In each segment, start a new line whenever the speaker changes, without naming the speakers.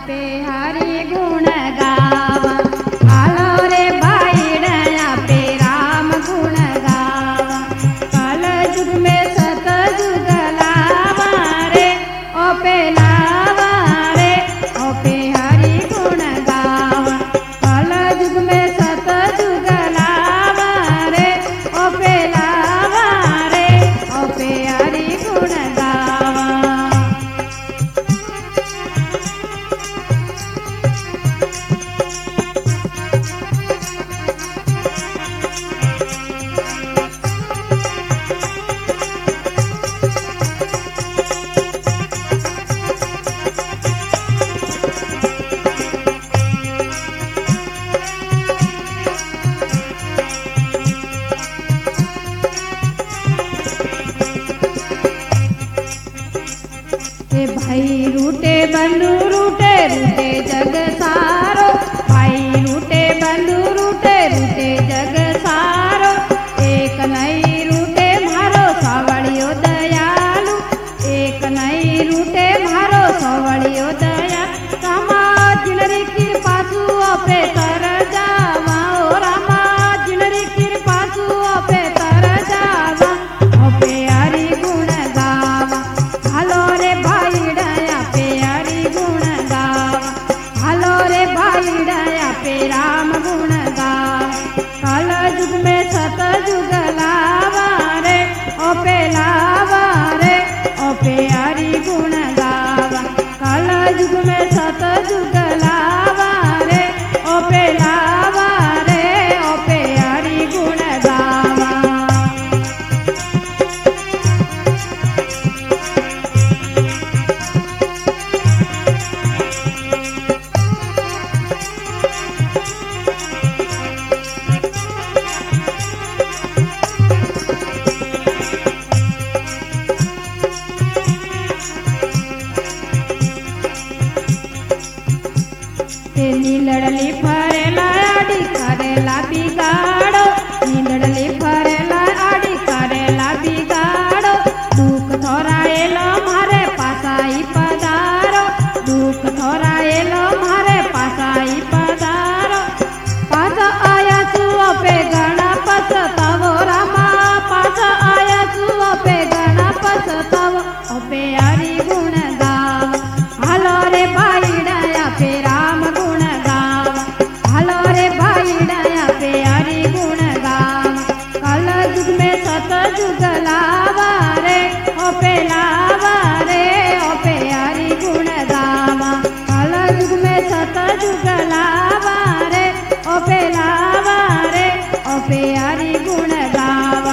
पे हरि गुण गावा। हालो रे भाईड़ा पे राम गुण गावा। कल युग में सतयुग लावा रे ओ पे लावा रे ओ पे हरि गुण गावा। कल युग में सतयुग लावा रे ओ पे लावा रे ओ पे हरि गुण गावा। भाई रूटे बंधु रूटे रूटे जग सारो। भाई रूटे बंधु रूटे रूटे जग सारो। एक नहीं रूटे मारो सावड़ियो दयालु। एक नहीं रूटे मारो सावड़ियो दया। रामा जिनरी कृपा सुओ पे तर जावा। ओ रामा जिनरी कृपा सुओ पे तर जावा ओ पे हरि गुण गावा। हालो रे भाईड़ा पे हरि गुण गावा। हालो रे भाईड़ा पे राम गुण गावा। कल युग में सतयुग लावा रे ओ पे लावा रे ओ पे हरि गुण गावा। कल युग में सतयुग लावा रे ओ पे लावा रे ओ पे हरि गुण गावा। नीलड़ली फरेला आड़ी करेला बिगाड़ो। नीलड़ली फरेला आड़ी करेला बिगाड़ो। दुख थोड़ा एलो मारे पासाई पधारो। दुख थोड़ा एलो मारे पासाई पधारो। पास आया सुओ पे गणपत तवो रामा। पास आया सुओ पे गणपत तवो ओ पे हरि गुण गावा। हालो रे भाईड़ा पे राम गुण गावा। हालो रे भाईड़ा पे हरि गुण गावा। कल युग में सतयुग लावा रे ओ पे लावा रे ओ पे हरि गुण गावा। कल युग में सतयुग लावा रे ओ पे लावा रे ओ पे हरि गुण गावा।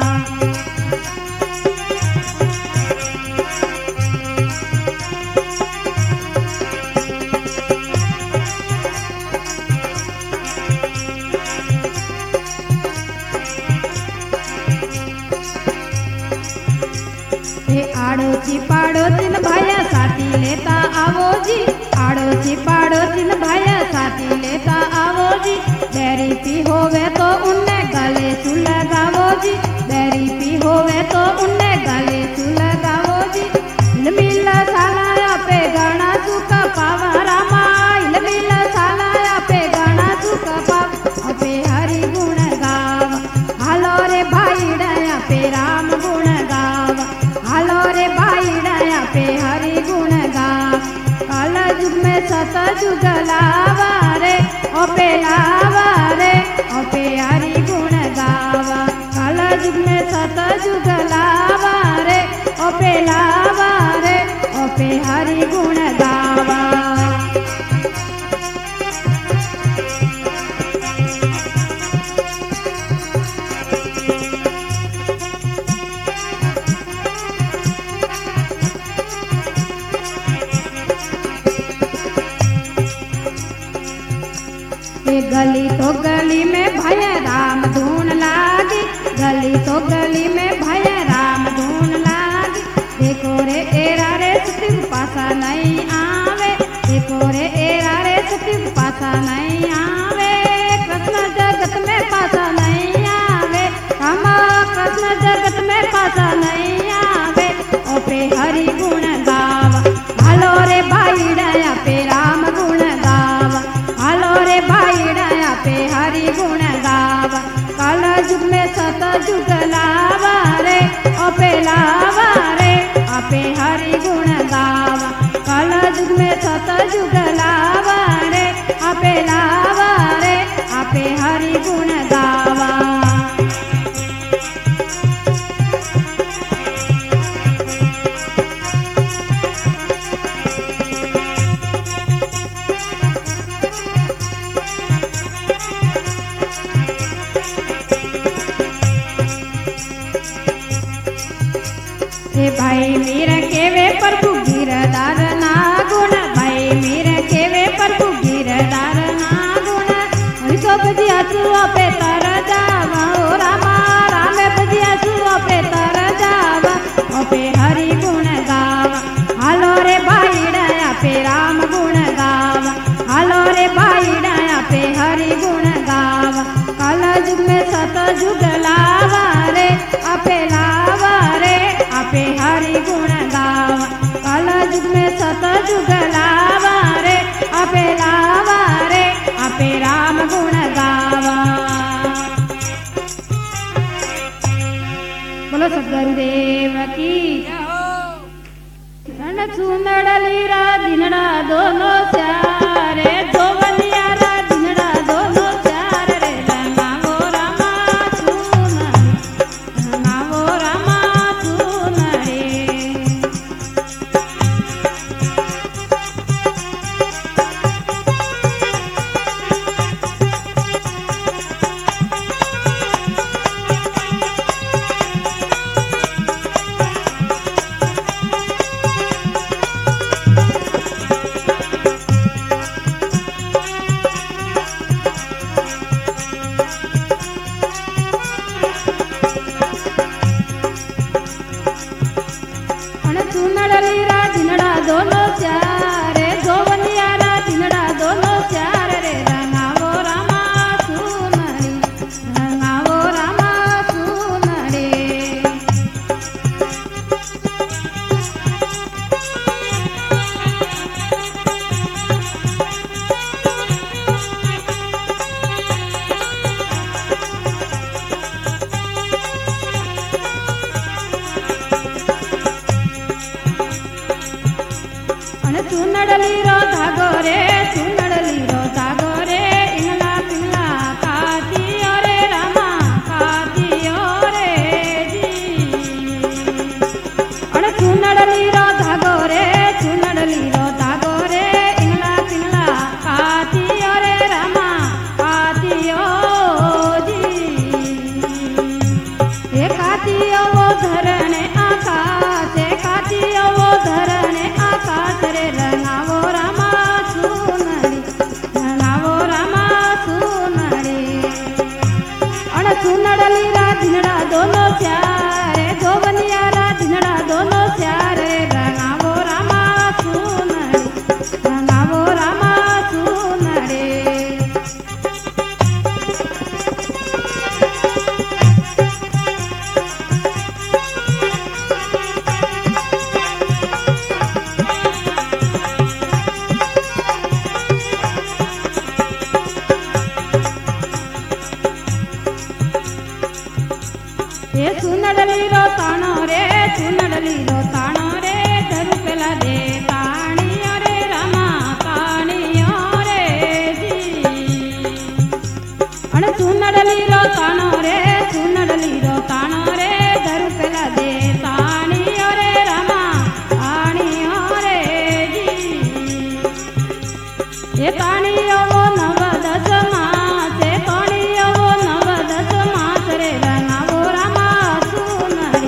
आड़ोची पाड़ोची भाया साथी लेता आवो जी। आड़ोची पाड़ोची भाया साथी लेता आवो जी। बैरी पी होवे तो उन्ने गले सु लगावो जी। बैरी पी होवे तो उन्ने गले सु लगावो जी। मिल सालाया पे गणा सुख पावा रामा। मिल सालाया पे गणा सुख पावा पे हरि गुण गावा। हालो रे भाईड़ा पे राम गुण गावा। हालो रे भाईड़ा पे हरि गुण गावा। कल युग में सतयुग लावा रे ओ पे लावा रे ओ पे हरि गुण गावा। कल युग में सतयुग लावा रे ओ पे लावा रे ओ पे हरि गुण गावा। गली तो गली में भय राम धून लागी। गली तो गली में भय राम धून लागी। देखो रे एरा रे सतिम पासा नहीं आवे। देखो रे एरा रे सतिम पासा नहीं आवे। कृष्ण जगत में पासा नहीं आवे। हम कृष्ण जगत में पासा नहीं आवे ओ पे हरि गुण गावा। हालो रे भाईड़ा पे राम सत जुग लावा रे आपे राम गुण गावा। बोलो सद्गुरुदेव की रण चुंदड़ली रा दिनड़ा दोनों चारे दोवनिया रा दिनड़ा दोनों चार रे रंगावो रामा चुनरे। चुनड़ली रा दिनड़ा दोनों चार दोवनिया रा दिनड़ा दोनों चार रे रंगावो रामा चुनरे। चुनड़ली रो धागो रे इंगला पिंगला कातियो रे रामा कातियो रे जी। अण चुनड़ली रो धागो रे इंगला पिंगला कातियो रे रामा कातियो जी। ये कातियो वो धरने आकाश कातियो वो धरने आकाश रे रंगावो रामा चुनरे। अण चुनड़ली रा दिनड़ा दोनों चार दोवनिया रा दिनड़ा दोनों चार रे रंगावो रामा चुनरे। ये चुनड़ली रो ताणो रे धरु पेला दे ताणियो रे रामा ताणियो रे जी। अण चुनड़ली रो ताणो रे धरु पेला दे ताणियो रे रामा ताणियो रे जी। ये ताणियो वो नव दस मास ताणियो वो नव दस मास रे रंगावो रामा चुनरे।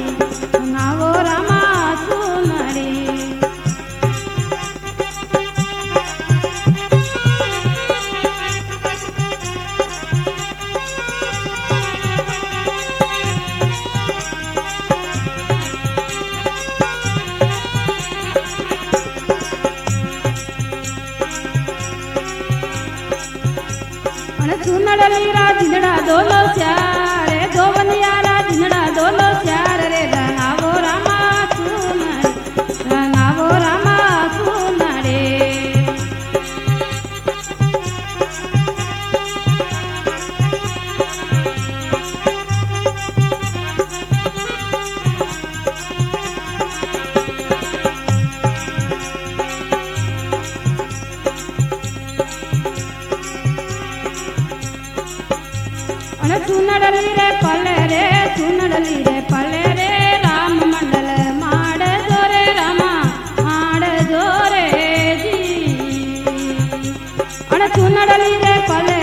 चुनड़ली रा दिनड़ा दोनों चार दोवनिया रा दिनड़ा दोनों चार रे रंगावो रामा चुनरे। चुनड़ली रे पले रे राम मंडल माड़ जोरे रामा माड़ जोरे जी। अण चुनड़ली रे पले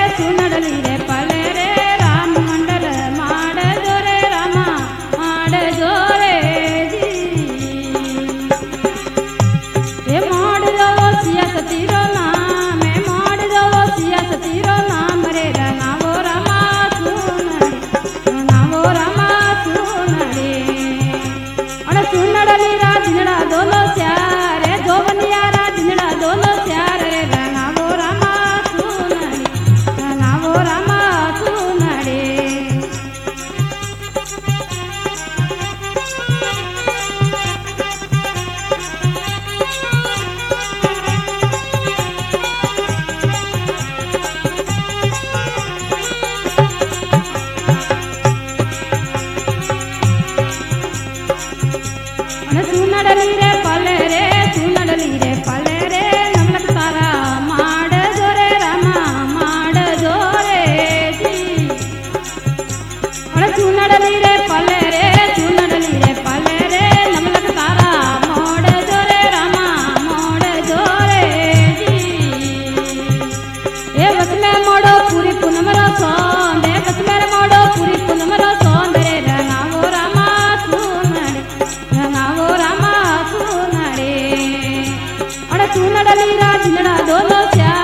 रे राम मंडल माड़ जोरे रामा माड़ जोरे जी। ये माड़ जो सिया सतीरो नाम रे रंगावो रामा चुनरे। चूनड़ लीरा झिलड़ा दोनों श्याम